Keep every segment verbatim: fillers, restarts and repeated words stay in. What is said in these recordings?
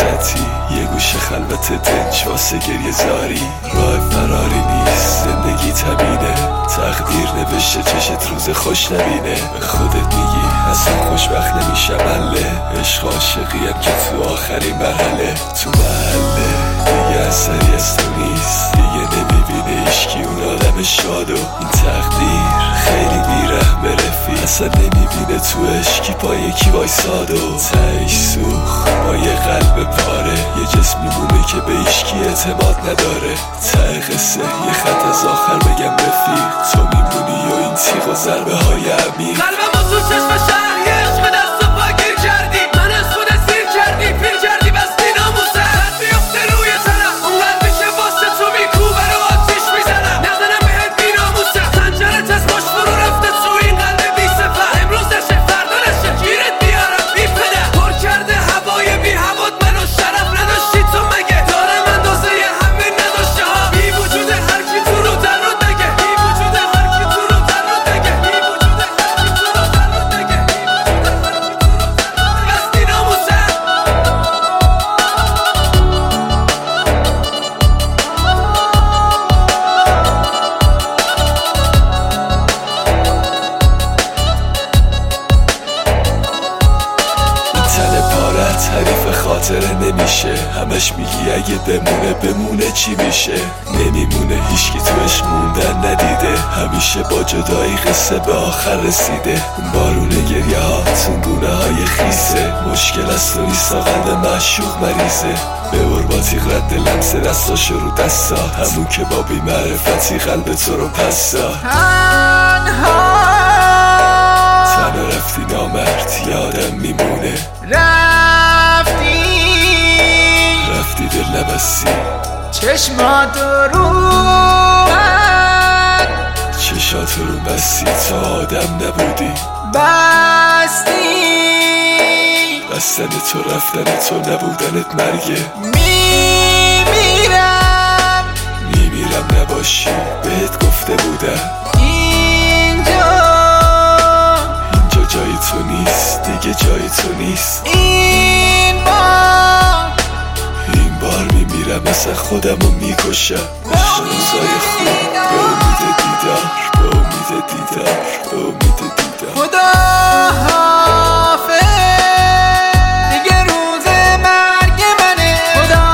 خطی، یه گوشه خلوت دنج واسه گریه زاری. راه فراری نیست، زندگی تبینه، تقدیر نوشته چشت روز خوش نبینه. به خودت میگی اصلا خوشبخت نمیشم اله، عشق عاشقیم که تو آخرین مرحله. تو محله دیگه اثری از تو نیست، دیگه نمیبینه اشکی اون آدم شادو. این تقدیر خیلی بیرحمه رفیق، اصلا نمیبینه تو عشقی با یکی وایسادو. تهش سوخت با یه قلب پاره، یه جسم میمونه که به اشکی اعتماد نداره. ته قصه یه خط از آخر بگم رفیق، تو میمونی و این تیغ و ضربه های عمیق. قلبم تو چشم شهر یه عشق دست و پا گیر کردی، من از خودت سیر کردی، پیر کردی بستی ناموسه. بد بیفته روی سرم، اون قلبی که واسه تو میکوبه رو آتیش میزنم. نزنم بهت بی ناموسه، خنجرت از پشت فرو رفته تو این قلب بی سپر. امروز نشه فردا نشه گیرت بیارم بی پدر. پر کرده هوای بی هوات منو، شرف نداشتی تو مگه؟ دارم اندازه همه نداشته ها، بی وجود هر کی تو رو در رو دگه، بی وجود هر کی تو رو در رو دگه، بی وجود هر کی تو رو در رو دگه، بی وجود هر کی تو رو در رو دگه. بستی ناموسه. تن پارت حریف خاطره نمیشه، همش میگی اگه بمونه بمونه چی میشه؟ نمیمونه هیچکی تو عشق موندن ندیده، همیشه با جدایی قصه به آخر رسیده. بارون گریه ها تونگونه های خیسه، مشکل از تو نیست قلب معشوق مریضه. ببر با تیغ رد لمس دستاش رو دستا، همون که با بی معرفتی قلب تو رو پس داد. تنها رفتی نامرد یادم میمونه، رفتی رفتی دل نبستی، چشمات رو من چشات رو بستی، تا آدم نبودی. بستی بستن تو رفتن تو نبودنت مرگه. میمیرم میمیرم نباشی بهت گفته بودم، اینجا اینجا جای تو نیست، دیگه جای تو نیست. این بار این بار میمیرم مثل خودمو میکشم. عشق روزای خوب به امید دیدار، به امید دیدار، به امید دیدار. خدا حافظ، دیگه روز مرگ منه. خدا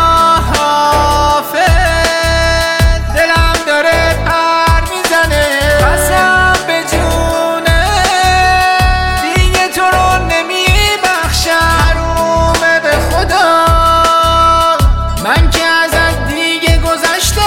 حافظ، دلم داره پر میزنه. قسم به جونه دیگه تو رو نمیبخشم، حرومه به خدا من که ازت دیگه گذشتم.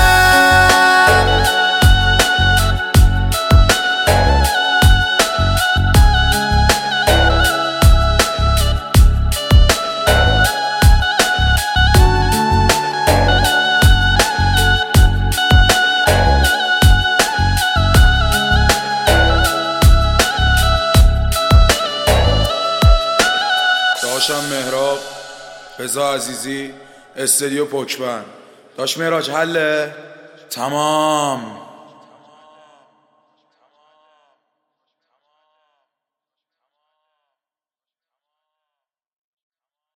داشتم مهراب، رضا عزیزی، استودیو پوکبند. داش مهراج حله؟ تمام.